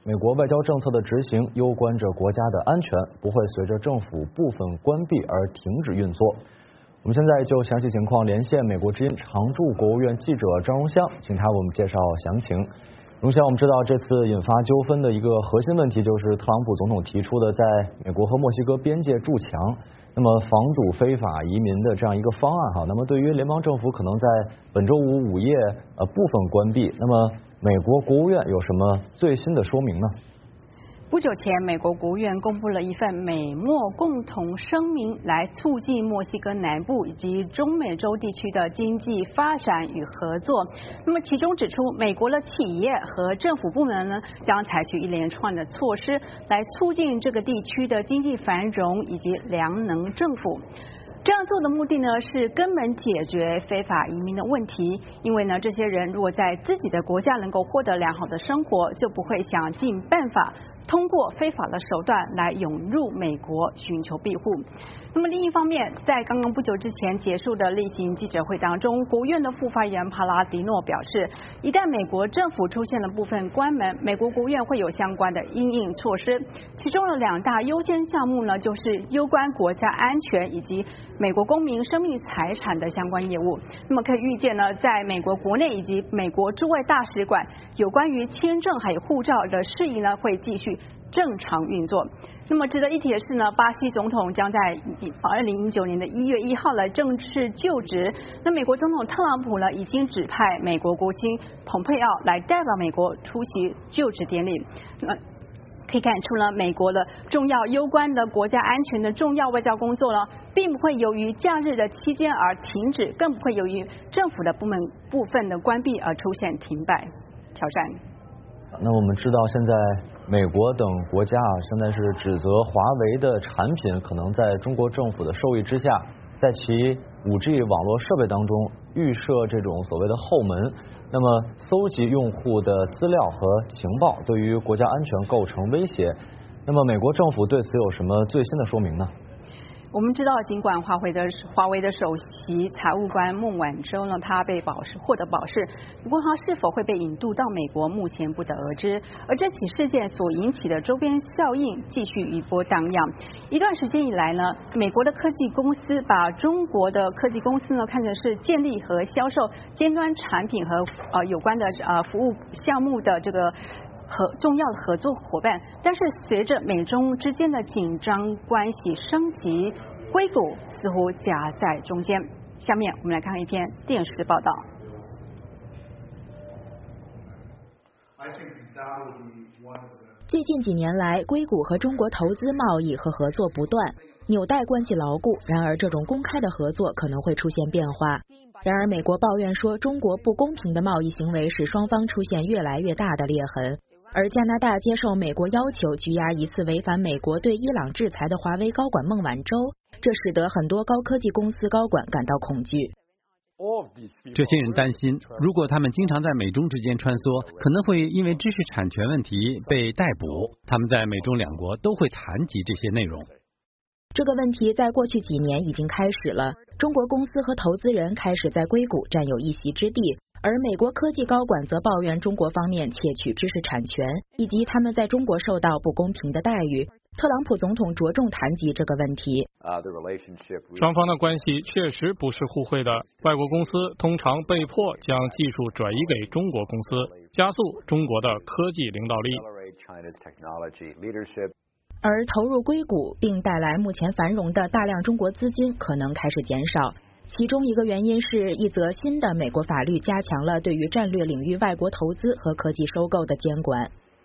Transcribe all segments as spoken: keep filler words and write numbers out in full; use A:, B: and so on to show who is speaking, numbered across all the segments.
A: 美国外交政策的执行攸关着国家的安全，不会随着政府部分关闭而停止运作。我们现在就详细情况连线美国之音常驻国务院记者张荣香，请他为我们介绍详情。荣香，我们知道这次引发纠纷的一个核心问题就是特朗普总统提出的在美国和墨西哥边界筑墙，那么防堵非法移民的这样一个方案哈。那么对于联邦政府可能在本周五午夜呃部分关闭，那么美国国务院有什么最新的说明呢？
B: 不久前，美国国务院公布了一份美墨共同声明，来促进墨西哥南部以及中美洲地区的经济发展与合作。那么其中指出，美国的企业和政府部门呢，将采取一连串的措施，来促进这个地区的经济繁荣以及良能政府。这样做的目的呢，是根本解决非法移民的问题。因为呢，这些人如果在自己的国家能够获得良好的生活，就不会想尽办法通过非法的手段来涌入美国寻求庇护。那么另一方面，在刚刚不久之前结束的例行记者会当中，国务院的副发言人帕拉迪诺表示，一旦美国政府出现了部分关门，美国国务院会有相关的因应措施。其中的两大优先项目呢，就是攸关国家安全以及美国公民生命财产的相关业务。那么可以预见呢，在美国国内以及美国驻外大使馆有关于签证还有护照的事宜呢，会继续正常运作。那么值得一提的是呢，巴西总统将在二零一九年的一月一号来正式就职。那美国总统特朗普呢，已经指派美国国务卿蓬佩奥来代表美国出席就职典礼。那可以看出了美国的重要攸关的国家安全的重要外交工作呢，并不会由于假日的期间而停止，更不会由于政府的部门部分的关闭而出现停摆。挑战。
A: 那我们知道，现在美国等国家啊，现在是指责华为的产品可能在中国政府的授意之下，在其 五 G 网络设备当中预设这种所谓的后门，那么搜集用户的资料和情报，对于国家安全构成威胁。那么美国政府对此有什么最新的说明呢？
B: 我们知道，尽管华为的华为的首席财务官孟晚舟呢，他被保释获得保释，不过他是否会被引渡到美国，目前不得而知。而这起事件所引起的周边效应继续余波荡漾。一段时间以来呢，美国的科技公司把中国的科技公司呢看成是建立和销售尖端产品和呃有关的呃服务项目的这个和重要的合作伙伴，但是随着美中之间的紧张关系升级，硅谷似乎夹在中间。下面我们来看一篇电视报道。
C: 最近几年来，硅谷和中国投资贸易和合作不断，纽带关系牢固。然而，这种公开的合作可能会出现变化。然而，美国抱怨说，中国不公平的贸易行为使双方出现越来越大的裂痕。而加拿大接受美国要求拘押疑似违反美国对伊朗制裁的华为高管孟晚舟，这使得很多高科技公司高管感到恐惧。
D: 这些人担心，如果他们经常在美中之间穿梭，可能会因为知识产权问题被逮捕。他们在美中两国都会谈及这些内容。
C: 这个问题在过去几年已经开始了，中国公司和投资人开始在硅谷占有一席之地。而美国科技高管则抱怨中国方面窃取知识产权，以及他们在中国受到不公平的待遇。特朗普总统着重谈及这个问题。
E: 双方的关系确实不是互惠的，外国公司通常被迫将技术转移给中国公司，加速中国的科技领导力。
C: 而投入硅谷并带来目前繁荣的大量中国资金可能开始减少。其中一个原因是一则新的美国法律加强了对于战略领域外国投资和科技收购的监管。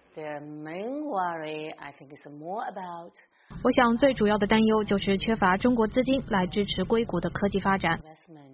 F: 我想最主要的担忧就是缺乏中国资金来支持硅谷的科技发展。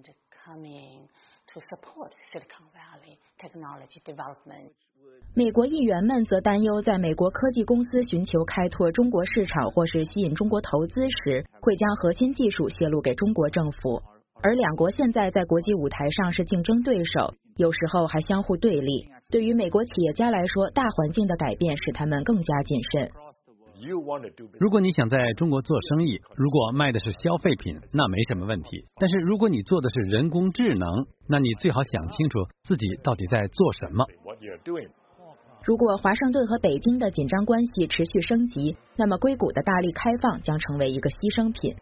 C: 美国议员们则担忧，在美国科技公司寻求开拓中国市场或是吸引中国投资时，会将核心技术泄露给中国政府。而两国现在在国际舞台上是竞争对手，有时候还相互对立。对于美国企业家来说，大环境的改变使他们更加谨慎。
D: 如果你想在中国做生意，如果卖的是消费品，那没什么问题。但是如果你做的是人工智能，那你最好想清楚自己到底在做什么。
C: 如果华盛顿和北京的紧张关系持续升级，那么硅谷的大力开放将成为一个牺牲品。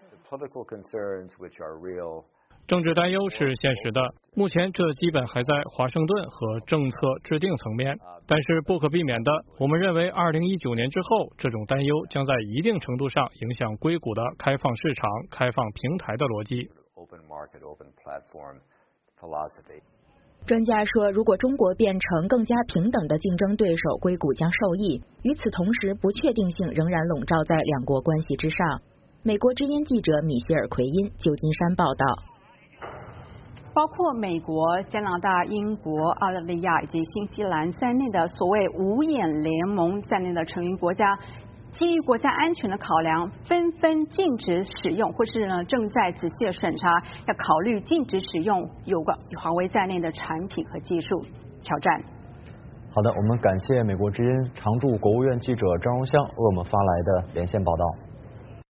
E: 政治担忧是现实的，目前这基本还在华盛顿和政策制定层面，但是不可避免的，我们认为二零一九年之后，这种担忧将在一定程度上影响硅谷的开放市场、开放平台的逻辑。
C: 专家说，如果中国变成更加平等的竞争对手，硅谷将受益。与此同时，不确定性仍然笼罩在两国关系之上。美国之音记者米歇尔·奎因，旧金山报道。
B: 包括美国、加拿大、英国、澳大利亚以及新西兰在内的所谓五眼联盟在内的成员国家，基于国家安全的考量，纷纷禁止使用，或是呢正在仔细的审查，要考虑禁止使用有关华为在内的产品和技术。挑战。
A: 好的，我们感谢美国之音常驻国务院记者张荣香为我们发来的连线报道。